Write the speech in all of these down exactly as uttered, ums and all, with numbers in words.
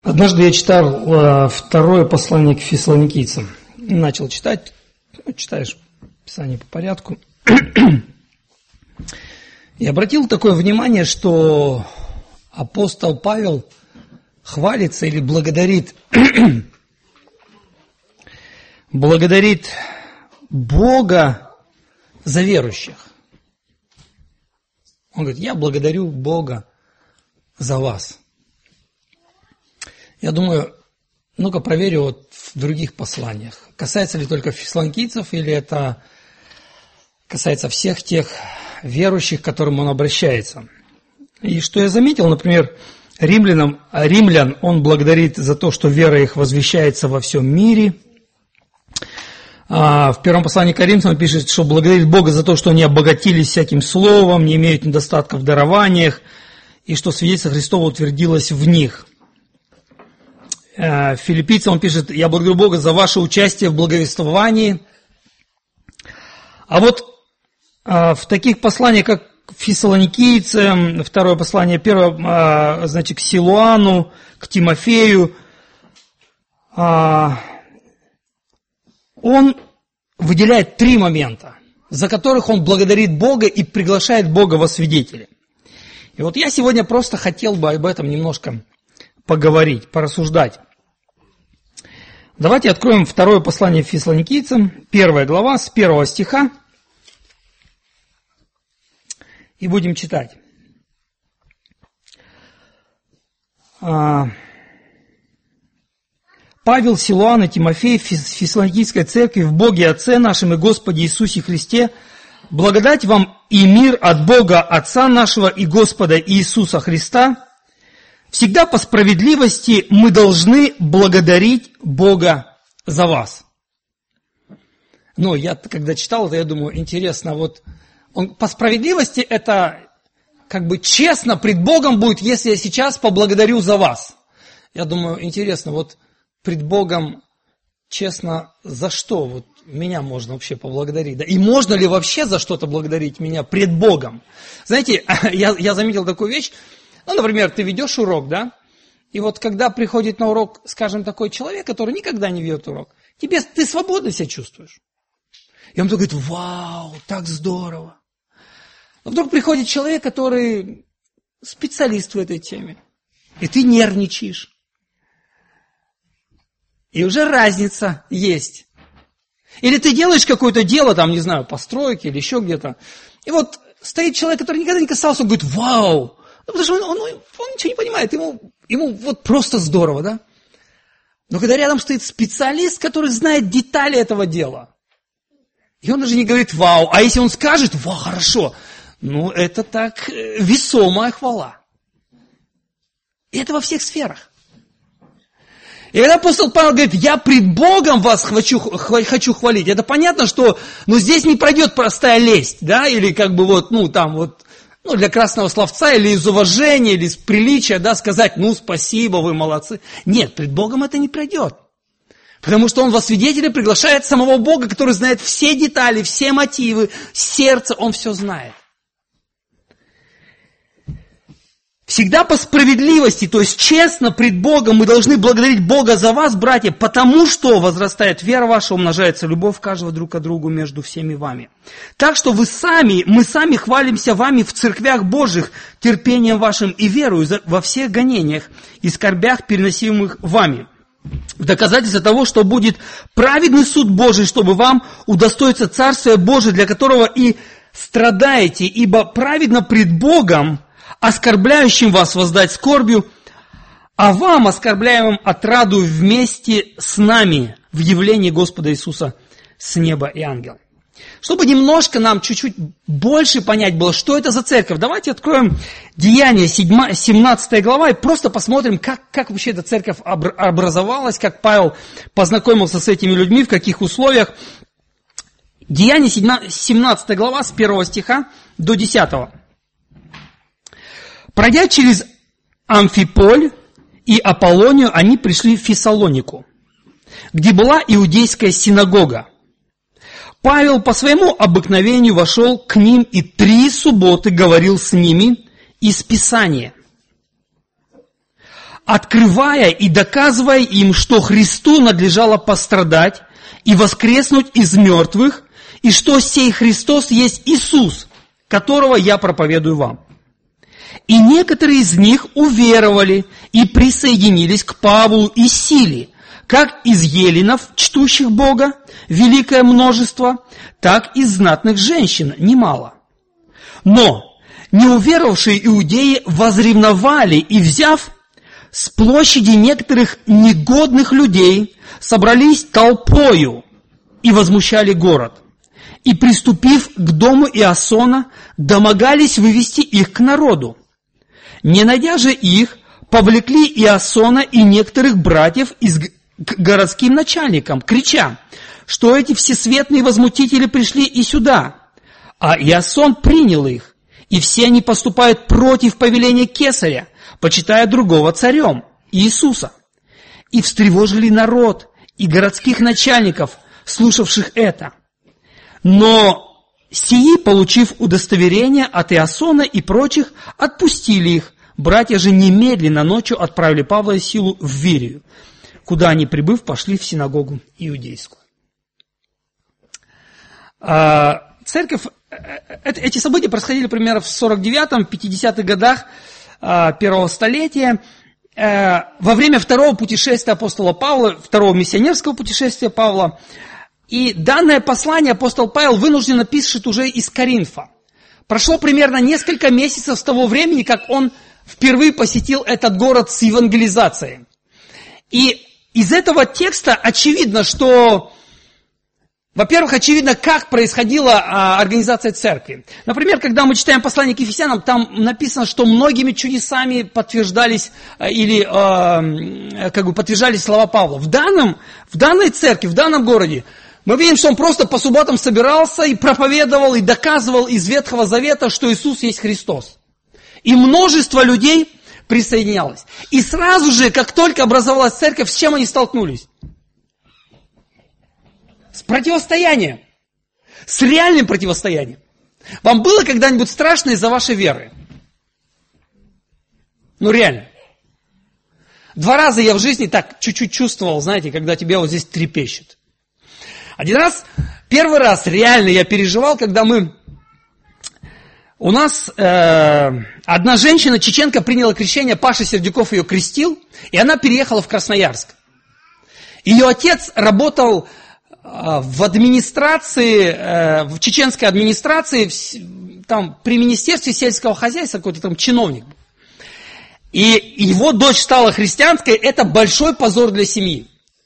Однажды я читал второе послание к фессалоникийцам. Начал читать, ну, читаешь Писание по порядку. И обратил такое внимание, что апостол Павел хвалится или благодарит, благодарит Бога за верующих. Он говорит: я благодарю Бога за вас. Я думаю, ну-ка проверю вот в других посланиях. Касается ли только фессалоникийцев, или это касается всех тех верующих, к которым он обращается. И что я заметил, например, римлянам, римлян он благодарит за то, что вера их возвещается во всем мире. А в первом послании к Коринфянам он пишет, что благодарит Бога за то, что они обогатились всяким словом, не имеют недостатка в дарованиях, и что свидетельство Христово утвердилось в них. Филиппийцам он пишет: я благодарю Бога за ваше участие в благовествовании. А вот в таких посланиях, как фессалоникийцам, второе послание, первое, значит, к Силуану, к Тимофею, он выделяет три момента, за которых он благодарит Бога и приглашает Бога во свидетели. И вот я сегодня просто хотел бы об этом немножко поговорить, порассуждать. Давайте откроем второе послание фессалоникийцам, первая глава, с первого стиха, и будем читать. Павел, Силуан и Тимофей в Фессалоникийской церкви в Боге Отце нашем и Господе Иисусе Христе, благодать вам и мир от Бога Отца нашего и Господа Иисуса Христа. Всегда по справедливости мы должны благодарить Бога за вас. Но я, когда читал это, я думаю, интересно, вот он, по справедливости это как бы честно пред Богом будет, если я сейчас поблагодарю за вас. Я думаю, интересно, вот пред Богом честно за что? Вот меня можно вообще поблагодарить. Да? И можно ли вообще за что-то благодарить меня пред Богом? Знаете, я, я заметил такую вещь. Ну, например, ты ведешь урок, да? И вот когда приходит на урок, скажем, такой человек, который никогда не ведет урок, тебе, ты свободно себя чувствуешь. И он говорит: вау, так здорово. Но вдруг приходит человек, который специалист в этой теме, и ты нервничаешь. И уже разница есть. Или ты делаешь какое-то дело, там, не знаю, по стройке или еще где-то, и вот стоит человек, который никогда не касался, он говорит: вау. Ну, потому что он, он, он ничего не понимает, ему, ему вот просто здорово, да? Но когда рядом стоит специалист, который знает детали этого дела, и он даже не говорит «вау», а если он скажет «вау, хорошо», ну, это так весомая хвала. И это во всех сферах. И когда апостол Павел говорит: я пред Богом вас хочу, хочу хвалить, это понятно, что ну, здесь не пройдет простая лесть, да, или как бы вот, ну, там вот, ну, для красного словца, или из уважения, или из приличия, да, сказать: ну, спасибо, вы молодцы. Нет, пред Богом это не пройдет. Потому что он во свидетели приглашает самого Бога, который знает все детали, все мотивы, сердце, он все знает. Всегда по справедливости, то есть честно пред Богом мы должны благодарить Бога за вас, братья, потому что возрастает вера ваша, умножается любовь каждого друг к другу между всеми вами. Так что вы сами, мы сами хвалимся вами в церквях Божьих терпением вашим и верою во всех гонениях и скорбях, переносимых вами. В доказательство того, что будет праведный суд Божий, чтобы вам удостоиться Царствия Божия, для которого и страдаете, ибо праведно пред Богом оскорбляющим вас воздать скорбью, а вам, оскорбляемым, отраду вместе с нами в явлении Господа Иисуса с неба и ангелов. Чтобы немножко нам чуть-чуть больше понять было, что это за церковь, давайте откроем Деяния, семнадцатая глава, и просто посмотрим, как, как вообще эта церковь образовалась, как Павел познакомился с этими людьми, в каких условиях. Деяния, семнадцатая глава, с первого стиха до десятого. Пройдя через Амфиполь и Аполлонию, они пришли в Фессалонику, где была иудейская синагога. Павел по своему обыкновению вошел к ним и три субботы говорил с ними из Писания. открывая и доказывая им, что Христу надлежало пострадать и воскреснуть из мертвых, и что сей Христос есть Иисус, которого я проповедую вам. И некоторые из них уверовали и присоединились к Павлу и Силе, как из еленов, чтущих Бога, великое множество, так и знатных женщин немало. Но неуверовавшие иудеи возревновали и, взяв с площади некоторых негодных людей, собрались толпою и возмущали город. И, приступив к дому Иасона, домогались вывести их к народу. Не найдя же их, повлекли Иасона и некоторых братьев из к городским начальникам, крича, что эти всесветные возмутители пришли и сюда. А Иасон принял их, и все они поступают против повеления Кесаря, почитая другого царем, Иисуса. И встревожили народ и городских начальников, слушавших это. Но сии, получив удостоверение от Иасона и прочих, отпустили их. Братья же немедленно ночью отправили Павла и Силу в Вирию, куда они, прибыв, пошли в синагогу иудейскую. Церковь, эти события происходили примерно в сорок девятом — пятидесятых годах первого столетия, во время второго путешествия апостола Павла, второго миссионерского путешествия Павла. И данное послание апостол Павел вынужденно пишет уже из Коринфа. Прошло примерно несколько месяцев с того времени, как он впервые посетил этот город с евангелизацией. И из этого текста очевидно, что, во-первых, очевидно, как происходила а, организация церкви. Например, когда мы читаем послание к Ефесянам, там написано, что многими чудесами подтверждались а, или а, как бы подтверждались слова Павла. В, данном, в данной церкви, в данном городе, мы видим, что он просто по субботам собирался и проповедовал, и доказывал из Ветхого Завета, что Иисус есть Христос. И множество людей присоединялось. И сразу же, как только образовалась церковь, с чем они столкнулись? С противостоянием. С реальным противостоянием. Вам было когда-нибудь страшно из-за вашей веры? Ну реально. Два раза я в жизни так чуть-чуть чувствовал, знаете, когда тебя вот здесь трепещет. Один раз, первый раз реально я переживал, когда мы... У нас э, одна женщина, чеченка, приняла крещение, Паша Сердюков ее крестил, и она переехала в Красноярск. Ее отец работал э, в администрации, э, в чеченской администрации, в, там, при Министерстве сельского хозяйства, какой-то там чиновник. И его дочь стала христианской, это большой позор для семьи.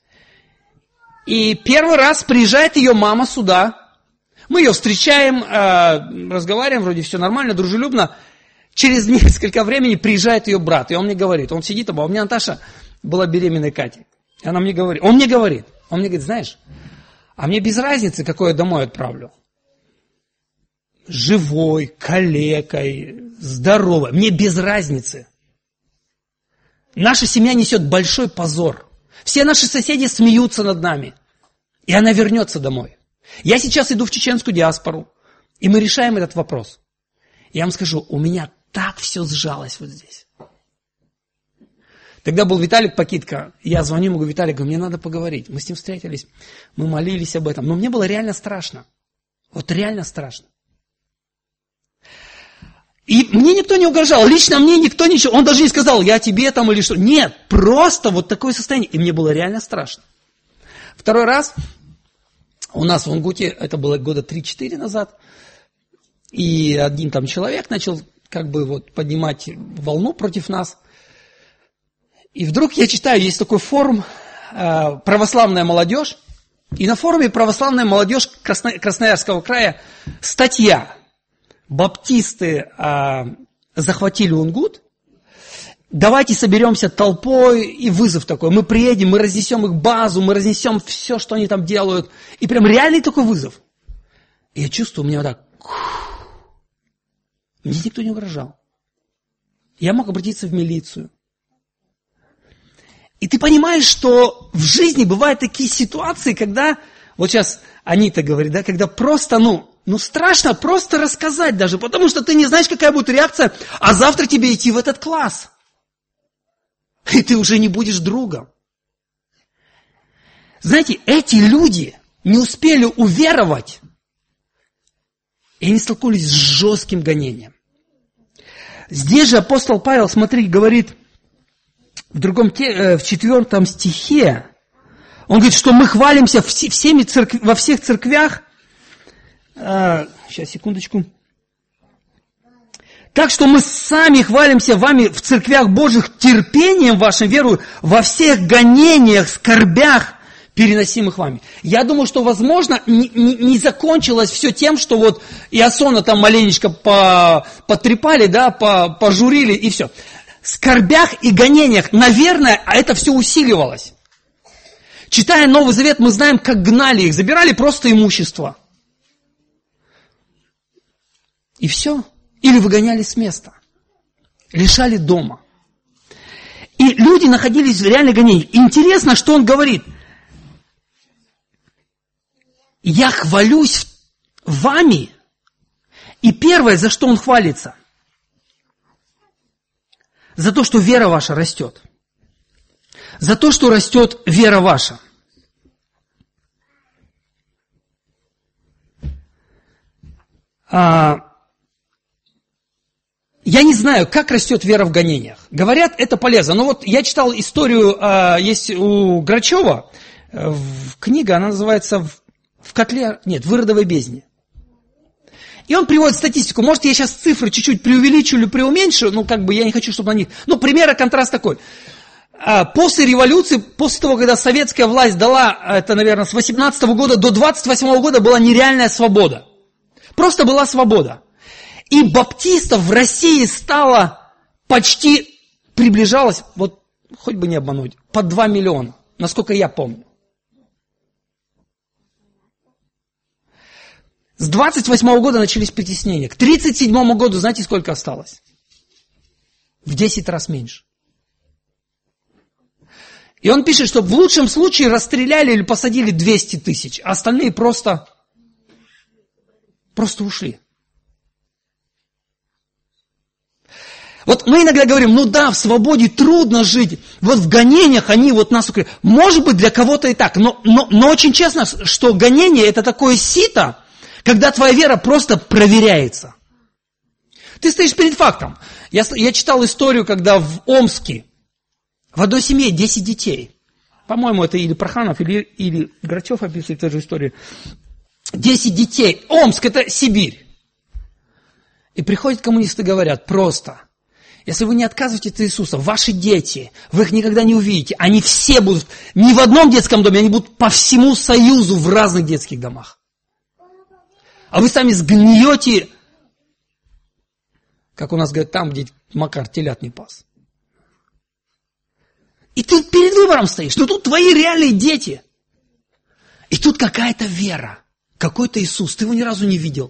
И первый раз приезжает ее мама сюда. Мы ее встречаем, э, разговариваем, вроде все нормально, дружелюбно. Через несколько времени приезжает ее брат, и он мне говорит, он сидит, а у меня Наташа была беременной Катей. И она мне говорит, он мне говорит, он мне говорит, знаешь, а мне без разницы, какой я домой отправлю. Живой, калекой, здоровой, мне без разницы. Наша семья несет большой позор. Все наши соседи смеются над нами. И она вернется домой. Я сейчас иду в чеченскую диаспору, и мы решаем этот вопрос. Я вам скажу, у меня так все сжалось вот здесь. Тогда был Виталик Пакитко, я звоню ему, говорю, Виталик, мне надо поговорить. Мы с ним встретились, мы молились об этом. Но мне было реально страшно. Вот реально страшно. И мне никто не угрожал, лично мне никто ничего, он даже не сказал, я тебе там или что. Нет, просто вот такое состояние. И мне было реально страшно. Второй раз у нас в Унгуте, это было года три-четыре назад, и один там человек начал как бы вот поднимать волну против нас. И вдруг я читаю, есть такой форум «Православная молодежь», и на форуме «Православная молодежь» Красно... Красноярского края статья «Баптисты а, захватили Унгут, давайте соберемся толпой», и вызов такой, мы приедем, мы разнесем их базу, мы разнесем все, что они там делают, и прям реальный такой вызов. И я чувствую, у меня вот так, мне никто не угрожал. Я мог обратиться в милицию. И ты понимаешь, что в жизни бывают такие ситуации, когда, вот сейчас Анита говорит, да, когда просто, ну, ну страшно просто рассказать даже, потому что ты не знаешь, какая будет реакция, а завтра тебе идти в этот класс. И ты уже не будешь другом. Знаете, эти люди не успели уверовать, и они столкнулись с жестким гонением. Здесь же апостол Павел, смотри, говорит в другом, в четвертом стихе, он говорит, что мы хвалимся всеми церкв... во всех церквях. А, сейчас, секундочку. Так что мы сами хвалимся вами в церквях Божьих терпением вашим, верою, во всех гонениях, скорбях, переносимых вами. Я думаю, что, возможно, не, не, не закончилось все тем, что вот Иасона там маленечко по, потрепали, да, по, пожурили и все. В скорбях и гонениях, наверное, это все усиливалось. Читая Новый Завет, мы знаем, как гнали их, забирали просто имущество. И все. Или выгоняли с места. Лишали дома. И люди находились в реальной гонении. Интересно, что он говорит. Я хвалюсь вами. И первое, за что он хвалится. За то, что вера ваша растет. За то, что растет вера ваша. А, я не знаю, как растет вера в гонениях. Говорят, это полезно. Но вот я читал историю, а, есть у Грачева, в, книга, она называется «В, в котле», нет, «В Иродовой бездне». И он приводит статистику. Может, я сейчас цифры чуть-чуть преувеличу или преуменьшу, ну, как бы я не хочу, чтобы на них... Ну, пример и контраст такой. После революции, после того, когда советская власть дала, это, наверное, с восемнадцатого года до двадцать восьмого года была нереальная свобода. Просто была свобода. И баптистов в России стало почти, приближалось, вот хоть бы не обмануть, под два миллиона, насколько я помню. С двадцать восьмого года начались притеснения. К тридцать седьмому году, знаете, сколько осталось? В десять раз меньше. И он пишет, что в лучшем случае расстреляли или посадили двести тысяч, а остальные просто, просто ушли. Вот мы иногда говорим, ну да, в свободе трудно жить, вот в гонениях они вот нас укрепляют. Может быть, для кого-то и так, но, но, но очень честно, что гонение это такое сито, когда твоя вера просто проверяется. Ты стоишь перед фактом. Я, я читал историю, когда в Омске в одной семье десять детей. По-моему, это или Проханов, или, или Грачев описывает эту же историю. десять детей. Омск – это Сибирь. И приходят коммунисты и говорят просто, если вы не отказываетесь от Иисуса, ваши дети, вы их никогда не увидите. Они все будут, не в одном детском доме, они будут по всему Союзу в разных детских домах. А вы сами сгниете, как у нас говорят, там, где Макар телят не пас. И ты перед выбором стоишь, но тут твои реальные дети. И тут какая-то вера, какой-то Иисус, ты его ни разу не видел.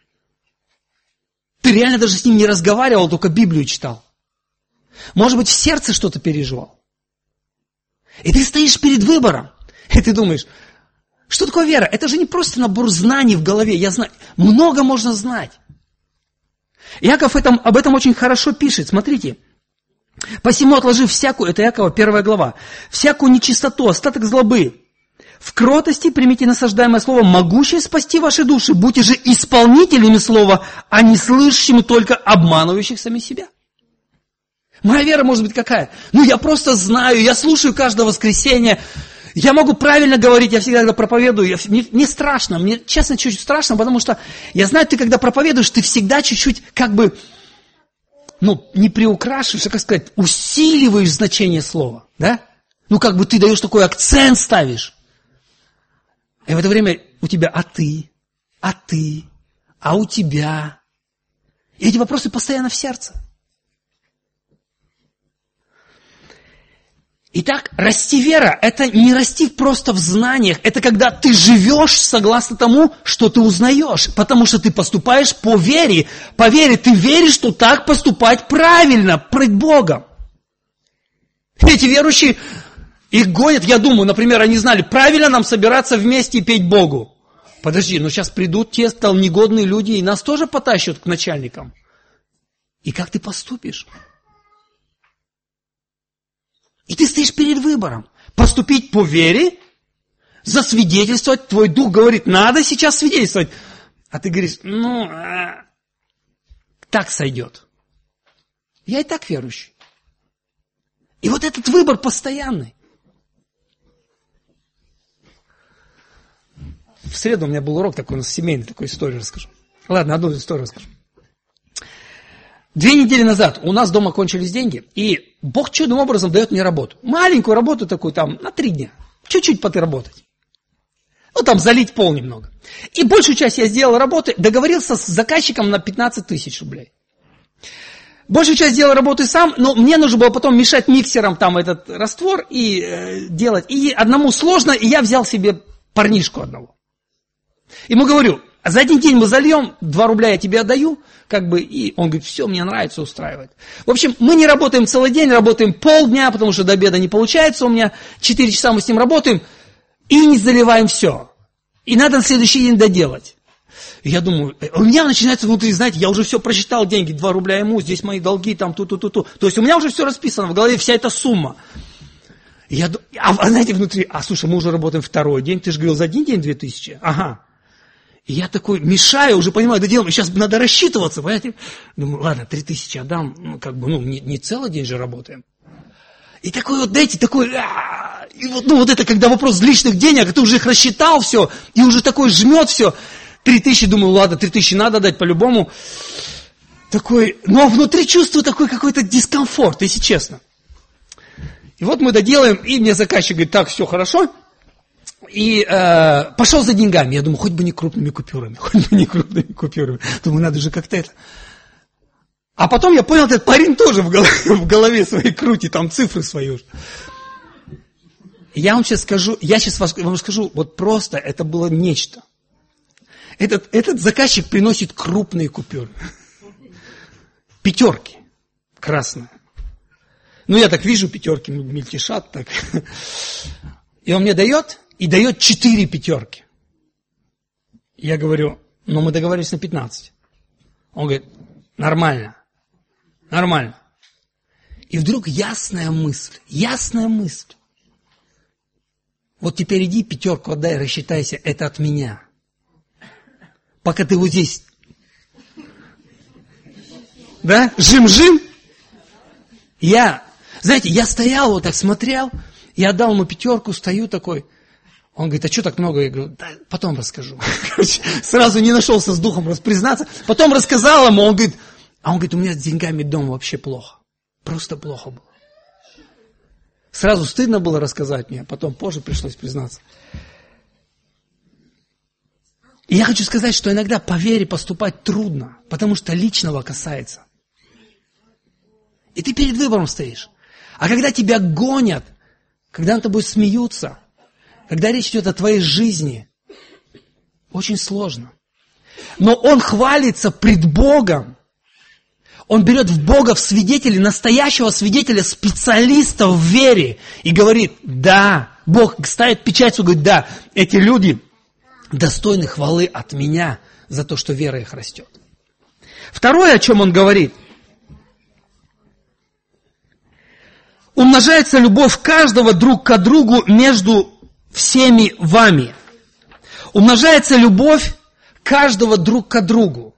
Ты реально даже с ним не разговаривал, только Библию читал. Может быть, в сердце что-то переживал. И ты стоишь перед выбором, и ты думаешь, что такое вера? Это же не просто набор знаний в голове, я знаю, много можно знать. Иаков этом, об этом очень хорошо пишет, смотрите. «Посему отложив всякую», это Иакова, первая глава, «всякую нечистоту, остаток злобы, в кротости примите насаждаемое слово, могущее спасти ваши души, будьте же исполнителями слова, а не слышащими, только обманывающих сами себя». Моя вера может быть какая? Ну, я просто знаю, я слушаю каждое воскресенье, я могу правильно говорить, я всегда, когда проповедую, я, мне, мне страшно, мне честно чуть-чуть страшно, потому что я знаю, ты когда проповедуешь, ты всегда чуть-чуть как бы... Ну, не приукрашиваешь, а, как сказать, усиливаешь значение слова, да? Ну, как бы ты даешь такой акцент, ставишь. И в это время у тебя «а ты», «а ты», «а у тебя». И эти вопросы постоянно в сердце. Итак, расти вера – это не расти просто в знаниях, это когда ты живешь согласно тому, что ты узнаешь, потому что ты поступаешь по вере. По вере ты веришь, что так поступать правильно, пред Богом. Эти верующие, их гонят, я думаю, например, они знали, правильно нам собираться вместе и петь Богу. Подожди, но сейчас придут те негодные люди и нас тоже потащат к начальникам. И как ты поступишь? И ты стоишь перед выбором. Поступить по вере, засвидетельствовать. Твой дух говорит, надо сейчас свидетельствовать. А ты говоришь, ну, а, так сойдет. Я и так верующий. И вот этот выбор постоянный. В среду у меня был урок такой, у нас семейный, такую историю расскажу. Ладно, одну историю расскажу. Две недели назад у нас дома кончились деньги, и Бог чудным образом дает мне работу. Маленькую работу такую там, на три дня. Чуть-чуть подработать. Ну, там залить пол немного. И большую часть я сделал работы, договорился с заказчиком на пятнадцать тысяч рублей. Большую часть сделал работы сам, но мне нужно было потом мешать миксером там этот раствор и э, делать. И одному сложно, и я взял себе парнишку одного. Ему говорю, за один день мы зальем, два рубля я тебе отдаю, как бы, и он говорит, все, мне нравится, устраивает. В общем, мы не работаем целый день, работаем полдня, потому что до обеда не получается у меня, четыре часа мы с ним работаем, и не заливаем все. И надо на следующий день доделать. И я думаю, у меня начинается внутри, знаете, я уже все просчитал, деньги, два рубля ему, здесь мои долги, там, ту-ту-ту-ту. То есть у меня уже все расписано, в голове вся эта сумма. И я, а, а знаете, внутри, а слушай, мы уже работаем второй день, ты же говорил, за один день две тысячи? Ага. И я такой мешаю, уже понимаю, да делаем, сейчас надо рассчитываться, понимаете? Думаю, ладно, три тысячи отдам, ну, как бы, ну, не, не целый день же работаем. И такой вот, знаете, такой, и вот, ну, вот это, когда вопрос личных денег, ты уже их рассчитал все, и уже такой жмет все. Три тысячи, думаю, ладно, три тысячи надо дать по-любому. Такой, но внутри чувствую такой какой-то дискомфорт, если честно. И вот мы доделаем, и мне заказчик говорит, так, все хорошо. И э, пошел за деньгами. Я думаю, хоть бы не крупными купюрами, хоть бы не крупными купюрами. Думаю, надо же как-то это. А потом я понял, этот парень тоже в голове, в голове своей крутит, там цифры свои. Я вам сейчас скажу, я сейчас вам скажу, вот просто это было нечто. Этот, этот заказчик приносит крупные купюры. Пятерки. Красные. Ну, я так вижу, пятерки мельтешат так. И он мне дает, и дает четыре пятерки. Я говорю, ну, мы договорились на пятнадцать. Он говорит, нормально. Нормально. И вдруг ясная мысль, ясная мысль. Вот теперь иди, пятерку отдай, рассчитайся, это от меня. Пока ты вот здесь, да, жим-жим. Я, знаете, я стоял вот так, смотрел, я отдал ему пятерку, стою такой. Он говорит, а что так много? Я говорю, да, потом расскажу. Короче, сразу не нашелся с духом признаться. Потом рассказал ему, он говорит, а он говорит, у меня с деньгами дома вообще плохо. Просто плохо было. Сразу стыдно было рассказать мне, потом позже пришлось признаться. И я хочу сказать, что иногда по вере поступать трудно, потому что личного касается. И ты перед выбором стоишь. А когда тебя гонят, когда над тобой смеются, когда речь идет о твоей жизни, очень сложно. Но он хвалится пред Богом. Он берет в Бога в свидетели, настоящего свидетеля, специалиста в вере. И говорит, да, Бог ставит печать, говорит, да, эти люди достойны хвалы от меня за то, что вера их растет. Второе, о чем он говорит. Умножается любовь каждого друг к другу между всеми вами. Умножается любовь каждого друг к другу.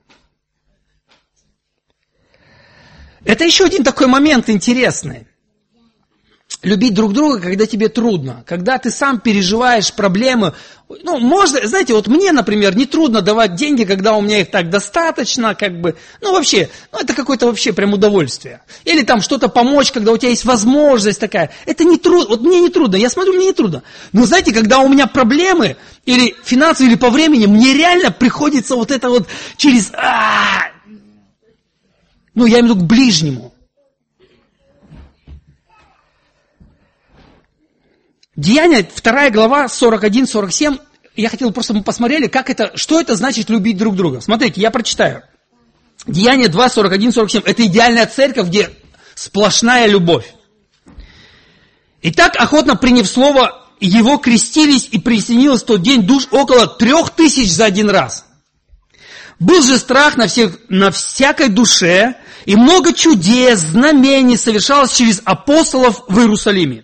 Это еще один такой момент интересный. Любить друг друга, когда тебе трудно, когда ты сам переживаешь проблемы. Ну, можно, знаете, вот мне, например, не трудно давать деньги, когда у меня их так достаточно, как бы, ну, вообще, ну, это какое-то вообще прям удовольствие. Или там что-то помочь, когда у тебя есть возможность такая. Это не трудно, вот мне не трудно, я смотрю, мне не трудно. Но, знаете, когда у меня проблемы, или финансовые, или по времени, мне реально приходится вот это вот через, а-а-а! Ну, я имею в виду к ближнему. Деяния, вторая глава, сорок один сорок семь. Я хотел просто, мы посмотрели, как это, что это значит любить друг друга. Смотрите, я прочитаю. Деяния два, сорок один сорок семь. Это идеальная церковь, где сплошная любовь. Итак, охотно приняв слово, его крестились и присоединилось в тот день душ около трех тысяч за один раз. Был же страх на, всех, на всякой душе, и много чудес, знамений совершалось через апостолов в Иерусалиме.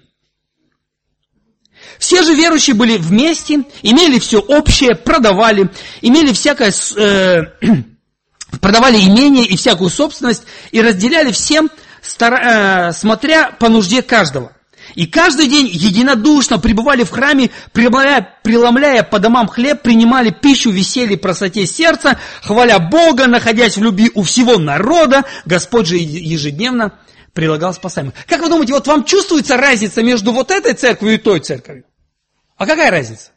Все же верующие были вместе, имели все общее, продавали, имели всякое, э, продавали имение и всякую собственность, и разделяли всем, стара, э, смотря по нужде каждого. И каждый день единодушно пребывали в храме, преломляя, преломляя по домам хлеб, принимали пищу, веселье, простоте сердца, хваля Бога, находясь в любви у всего народа, Господь же ежедневно прилагал спасаемых. Как вы думаете, вот вам чувствуется разница между вот этой церковью и той церковью? А какая разница?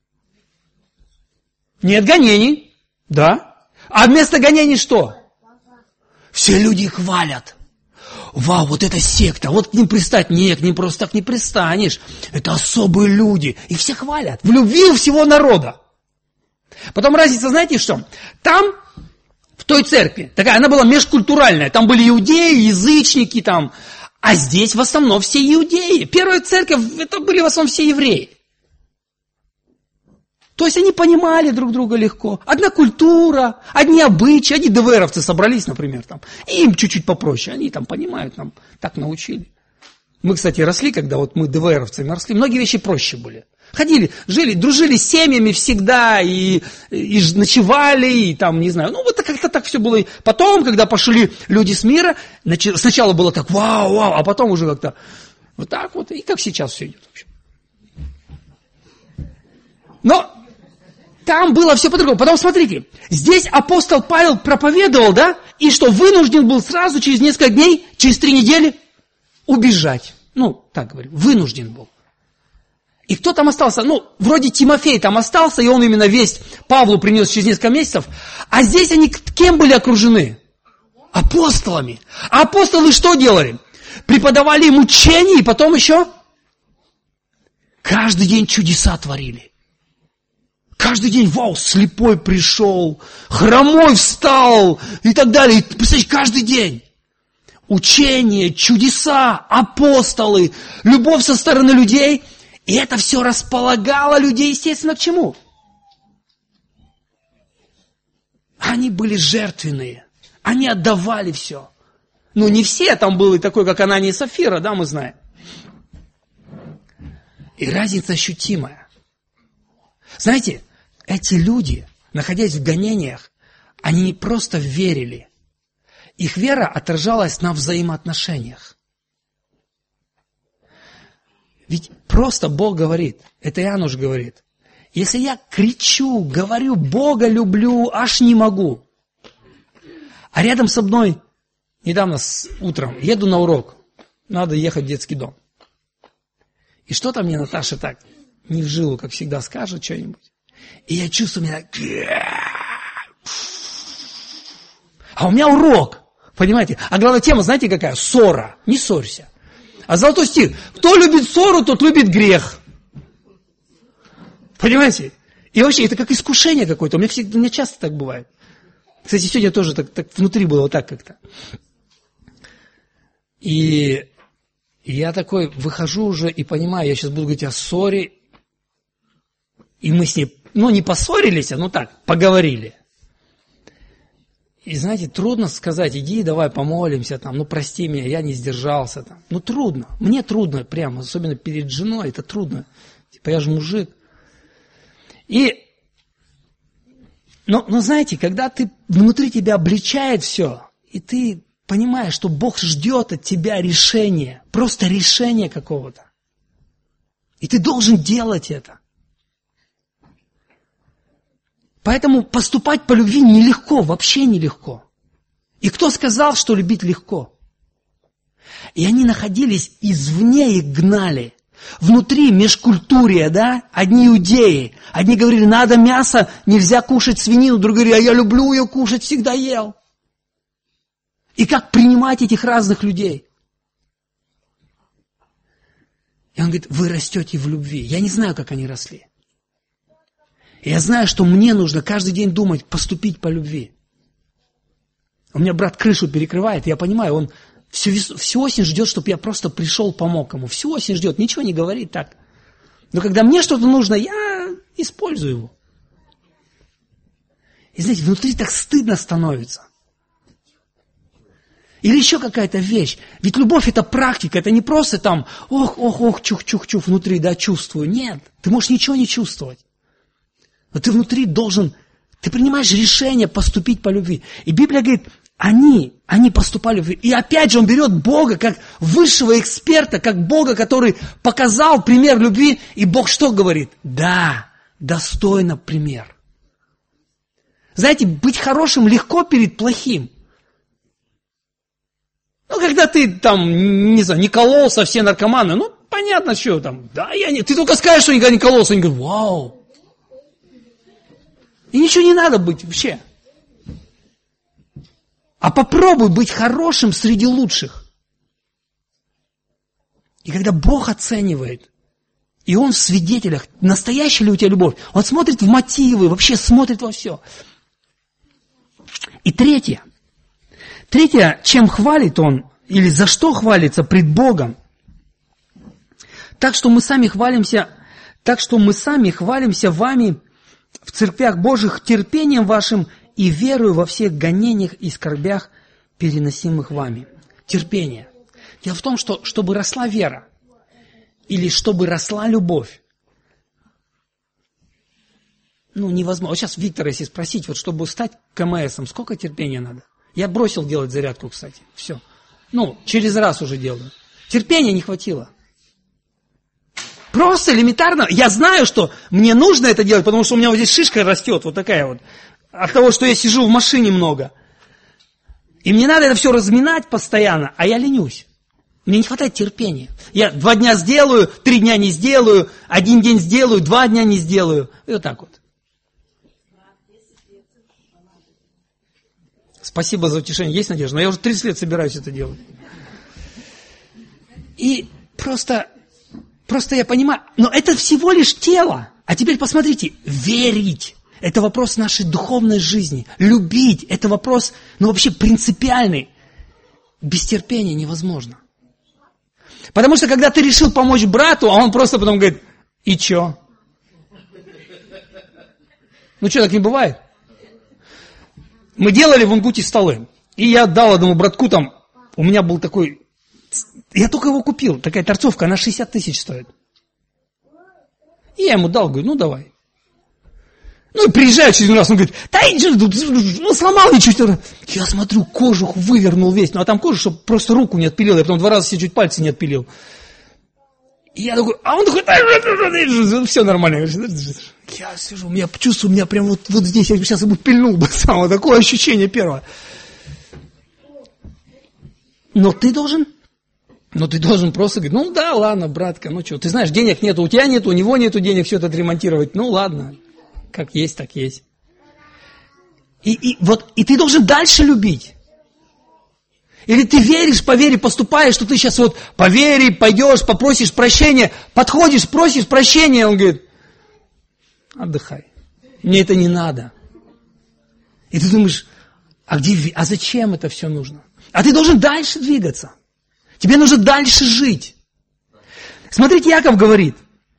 Нет гонений, да. А вместо гонений что? Все люди хвалят. Вау, вот эта секта, вот к ним пристать. Нет, к ним просто так не пристанешь. Это особые люди. И все хвалят. В любви у всего народа. Потом разница, знаете что? Там, в той церкви, такая, она была межкультуральная. Там были иудеи, язычники там. А здесь в основном все иудеи. Первая церковь, это были в основном все евреи. То есть они понимали друг друга легко. Одна культура, одни обычаи, одни ДВРовцы собрались, например, там, и им чуть-чуть попроще. Они там понимают, нам так научили. Мы, кстати, росли, когда вот мы ДВРовцами росли, многие вещи проще были. Ходили, жили, дружили с семьями всегда, и, и ночевали, и там, не знаю, ну вот как-то так все было. Потом, когда пошли люди с мира, сначала было так, вау, вау, а потом уже как-то вот так вот, и как сейчас все идет вообще. Но там было все по-другому. Потом смотрите, здесь апостол Павел проповедовал, да, и что вынужден был сразу через несколько дней, через три недели убежать. Ну, так говорю, вынужден был. И кто там остался? Ну, вроде Тимофей там остался, и он именно весть Павлу принес через несколько месяцев. А здесь они кем были окружены? Апостолами. А апостолы что делали? Преподавали им учение, и потом еще каждый день чудеса творили. Каждый день, вау, слепой пришел, хромой встал и так далее. И, представляете, каждый день. Учение, чудеса, апостолы, любовь со стороны людей. И это все располагало людей, естественно, к чему? Они были жертвенные. Они отдавали все. Ну, не все, там был и такой, как Анания и Сафира, да, мы знаем. И разница ощутимая. Знаете, эти люди, находясь в гонениях, они не просто верили. Их вера отражалась на взаимоотношениях. Ведь просто Бог говорит, это Иоанн уж говорит, если я кричу, говорю, Бога люблю, аж не могу. А рядом со мной, недавно с утром, еду на урок, надо ехать в детский дом. И что-то мне Наташа так не в жилу, как всегда, скажет что-нибудь. И я чувствую, меня так... А у меня урок, понимаете? А главная тема, знаете какая? Ссора. Не ссорься. А золотой стих. Кто любит ссору, тот любит грех. Понимаете? И вообще, это как искушение какое-то. У меня, всегда, у меня часто так бывает. Кстати, сегодня тоже так, так внутри было вот так как-то. И я такой выхожу уже и понимаю, я сейчас буду говорить о ссоре. И мы с ней, ну, не поссорились, а ну так, поговорили. И знаете, трудно сказать, иди, давай помолимся, там, ну, прости меня, я не сдержался. Там. Ну, трудно, мне трудно прямо, особенно перед женой, это трудно. Типа, я же мужик. И, но, но знаете, когда ты, внутри тебя обличает все, и ты понимаешь, что Бог ждет от тебя решения, просто решения какого-то. И ты должен делать это. Поэтому поступать по любви нелегко, вообще нелегко. И кто сказал, что любить легко? И они находились извне, их гнали. Внутри межкультурия, да, одни иудеи. Одни говорили, надо мясо, нельзя кушать свинину. Другие говорили, а я люблю ее кушать, всегда ел. И как принимать этих разных людей? И он говорит, вы растете в любви. Я не знаю, как они росли. Я знаю, что мне нужно каждый день думать, поступить по любви. У меня брат крышу перекрывает, я понимаю, он всю, вес... всю осень ждет, чтобы я просто пришел, помог ему. Всю осень ждет, ничего не говорит так. Но когда мне что-то нужно, я использую его. И знаете, внутри так стыдно становится. Или еще какая-то вещь. Ведь любовь это практика, это не просто там, ох, ох, ох, чух-чух-чух внутри, да, чувствую. Нет, ты можешь ничего не чувствовать. Но ты внутри должен, ты принимаешь решение поступить по любви. И Библия говорит, они, они поступали в любви. И опять же он берет Бога как высшего эксперта, как Бога, который показал пример любви. И Бог что говорит? Да, достойно пример. Знаете, быть хорошим легко перед плохим. Ну, когда ты там, не знаю, не кололся, все наркоманы, ну, понятно, что там, да, я не... Ты только скажешь, что никогда не кололся, они говорят, вау. И ничего не надо быть вообще. А попробуй быть хорошим среди лучших. И когда Бог оценивает, и Он в свидетелях, настоящая ли у тебя любовь, Он смотрит в мотивы, вообще смотрит во все. И третье. Третье, чем хвалит Он, или за что хвалится пред Богом, так что мы сами хвалимся, так что мы сами хвалимся вами в церквях Божьих терпением вашим и верою во всех гонениях и скорбях, переносимых вами. Терпение. Дело в том, что чтобы росла вера, или чтобы росла любовь, ну, невозможно. Вот сейчас Виктора, если спросить, вот чтобы стать КМСом, сколько терпения надо? Я бросил делать зарядку, кстати. Все. Ну, через раз уже делаю. Терпения не хватило. Просто элементарно. Я знаю, что мне нужно это делать, потому что у меня вот здесь шишка растет, вот такая вот. От того, что я сижу в машине много. И мне надо это все разминать постоянно, а я ленюсь. Мне не хватает терпения. Я два дня сделаю, три дня не сделаю, один день сделаю, два дня не сделаю. И вот так вот. Спасибо за утешение. Есть надежда? Но я уже тридцать лет собираюсь это делать. И просто, просто я понимаю, но это всего лишь тело. А теперь посмотрите, верить. Это вопрос нашей духовной жизни. Любить. Это вопрос, ну вообще принципиальный. Без терпения невозможно. Потому что когда ты решил помочь брату, а он просто потом говорит, и чё? Ну что, так не бывает? Мы делали в Унгуте столы. И я дал одному братку там, у меня был такой, я только его купил, такая торцовка, она шестьдесят тысяч стоит. И я ему дал, говорю, ну давай. Ну и приезжаю через один раз, он говорит, да иди, ну сломал я чуть. Я смотрю, кожух вывернул весь, ну а там кожух, чтобы просто руку не отпилил, я потом два раза себе чуть пальцы не отпилил. И я такой, а он такой, все нормально. Я сижу, у меня чувствую, у меня прям вот, вот здесь, я сейчас ему пильнул бы самое, такое ощущение первое. Но ты должен, но ты должен просто говорить, ну да, ладно, братка, ну что, ты знаешь, денег нету, у тебя нету, у него нету денег все это отремонтировать, ну ладно, как есть, так есть. И, и, вот, и ты должен дальше любить. Или ты веришь, по вере поступаешь, что ты сейчас вот по вере пойдешь, попросишь прощения, подходишь, просишь прощения, он говорит, отдыхай, мне это не надо. И ты думаешь, а, где, а зачем это все нужно? А ты должен дальше двигаться. Тебе нужно дальше жить. Смотрите, Яков говорит,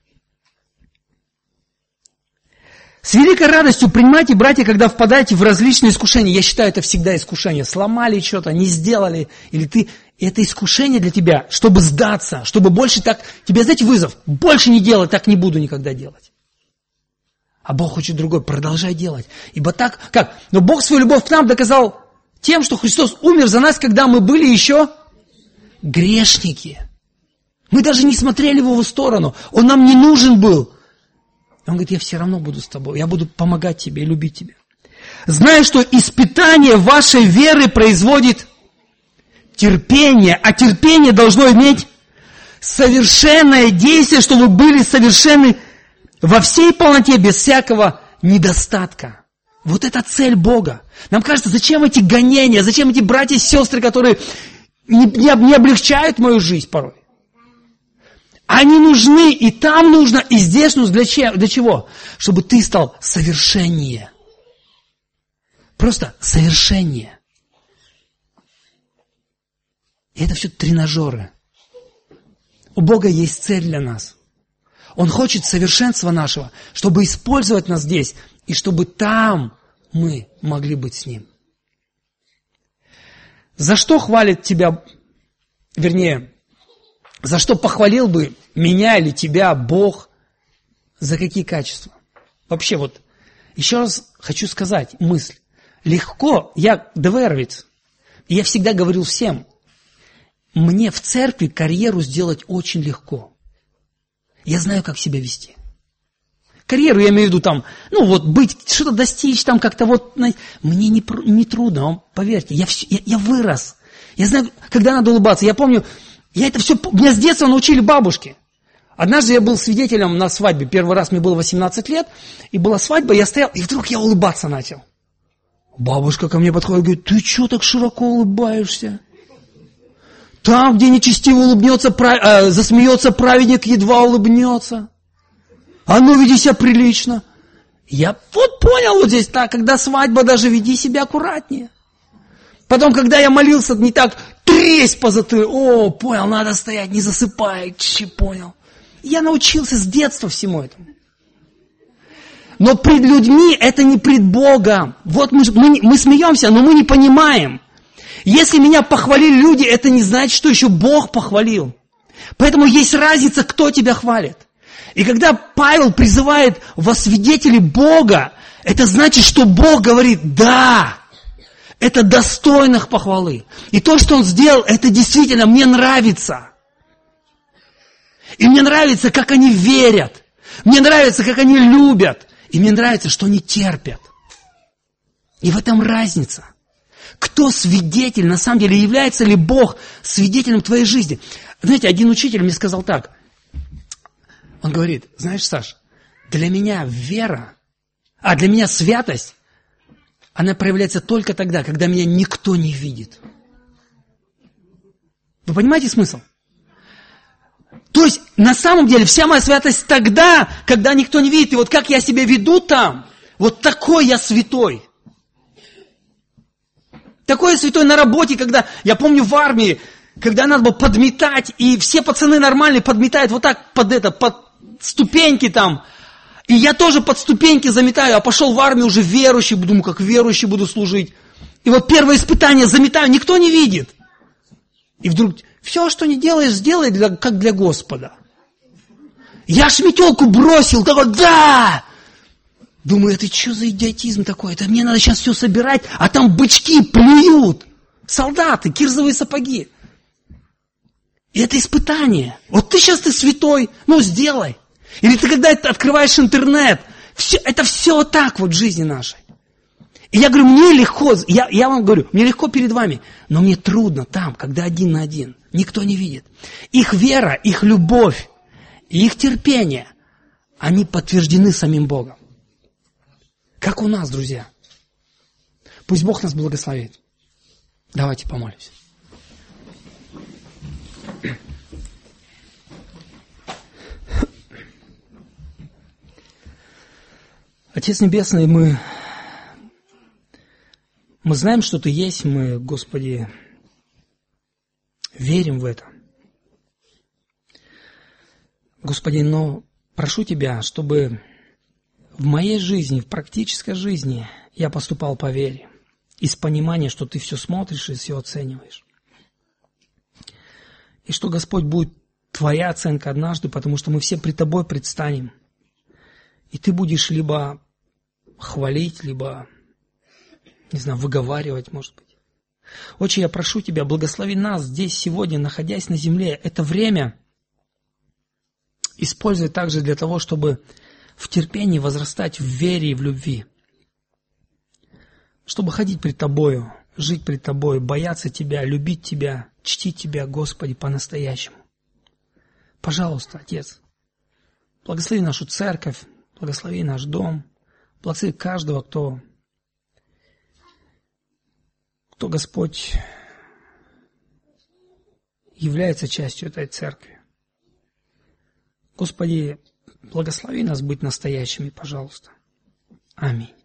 с великой радостью принимайте, братья, когда впадаете в различные искушения. Я считаю, это всегда искушение. Сломали что-то, не сделали. Или ты... Это искушение для тебя, чтобы сдаться, чтобы больше так... Тебе, знаете, вызов. Больше не делать, так не буду никогда делать. А Бог хочет другой. Продолжай делать. Ибо так... Как? Но Бог свою любовь к нам доказал тем, что Христос умер за нас, когда мы были еще грешники. Мы даже не смотрели в Его сторону. Он нам не нужен был. Он говорит, я все равно буду с тобой, я буду помогать тебе и любить тебя. Зная, что испытание вашей веры производит терпение, а терпение должно иметь совершенное действие, чтобы вы были совершенны во всей полноте, без всякого недостатка. Вот это цель Бога. Нам кажется, зачем эти гонения, зачем эти братья и сестры, которые не, не, не облегчают мою жизнь порой. Они нужны, и там нужно, и здесь нужно. Для чего? Для чего? Чтобы ты стал совершеннее. Просто совершеннее. И это все тренажеры. У Бога есть цель для нас. Он хочет совершенства нашего, чтобы использовать нас здесь, и чтобы там мы могли быть с Ним. За что хвалит тебя, вернее, за что похвалил бы меня или тебя Бог? За какие качества? Вообще вот, еще раз хочу сказать мысль. Легко, я ДВРовец, и я всегда говорил всем, мне в церкви карьеру сделать очень легко. Я знаю, как себя вести. Карьеру, я имею в виду там, ну вот быть, что-то достичь там как-то вот, мне не, не трудно, поверьте, я, я, я вырос. Я знаю, когда надо улыбаться. Я помню, я это все, меня с детства научили бабушки. Однажды я был свидетелем на свадьбе, первый раз мне было восемнадцать лет, и была свадьба, я стоял, и вдруг я улыбаться начал. Бабушка ко мне подходит и говорит, ты что так широко улыбаешься? Там, где нечестиво улыбнется, прав... э, засмеется праведник, едва улыбнется. А ну, веди себя прилично. Я вот понял вот здесь, так, когда свадьба, даже веди себя аккуратнее. Потом, когда я молился, не так, тресь по затылку. О, понял, надо стоять, не засыпай, че, понял. Я научился с детства всему этому. Но пред людьми это не пред Богом. Вот мы, мы, мы смеемся, но мы не понимаем. Если меня похвалили люди, это не значит, что еще Бог похвалил. Поэтому есть разница, кто тебя хвалит. И когда Павел призывает во свидетели Бога, это значит, что Бог говорит, да, это достойно похвалы. И то, что он сделал, это действительно мне нравится. И мне нравится, как они верят. Мне нравится, как они любят. И мне нравится, что они терпят. И в этом разница. Кто свидетель, на самом деле, является ли Бог свидетелем твоей жизни? Знаете, один учитель мне сказал так. Он говорит, знаешь, Саш, для меня вера, а для меня святость, она проявляется только тогда, когда меня никто не видит. Вы понимаете смысл? То есть, на самом деле, вся моя святость тогда, когда никто не видит. И вот как я себя веду там, вот такой я святой. Такой я святой на работе, когда, я помню в армии, когда надо было подметать, и все пацаны нормальные подметают вот так под это, под ступеньки там. И я тоже под ступеньки заметаю, а пошел в армию уже верующий, думаю, как верующий буду служить. И вот первое испытание заметаю, никто не видит. И вдруг... Все, что не делаешь, сделай для, как для Господа. Я ж метелку бросил, такой, да! Думаю, это что за идиотизм такой? Это мне надо сейчас все собирать, а там бычки плюют. Солдаты, кирзовые сапоги. И это испытание. Вот ты сейчас ты святой, ну сделай. Или ты когда ты открываешь интернет, все, это все так вот в жизни нашей. И я говорю, мне легко, я, я вам говорю, мне легко перед вами, но мне трудно там, когда один на один. Никто не видит. Их вера, их любовь, и их терпение, они подтверждены самим Богом. Как у нас, друзья. Пусть Бог нас благословит. Давайте помолимся. Отец Небесный, мы... Мы знаем, что Ты есть, мы, Господи, верим в это. Господи, но прошу Тебя, чтобы в моей жизни, в практической жизни я поступал по вере, из понимания, что Ты все смотришь и все оцениваешь. И что, Господь, будет Твоя оценка однажды, потому что мы все пред Тобой предстанем. И Ты будешь либо хвалить, либо... не знаю, выговаривать, может быть. Отче, я прошу Тебя, благослови нас здесь сегодня, находясь на земле. Это время используй также для того, чтобы в терпении возрастать в вере и в любви. Чтобы ходить пред Тобою, жить пред Тобою, бояться Тебя, любить Тебя, чтить Тебя, Господи, по-настоящему. Пожалуйста, Отец, благослови нашу церковь, благослови наш дом, благослови каждого, кто... кто, Господь, является частью этой церкви. Господи, благослови нас быть настоящими, пожалуйста. Аминь.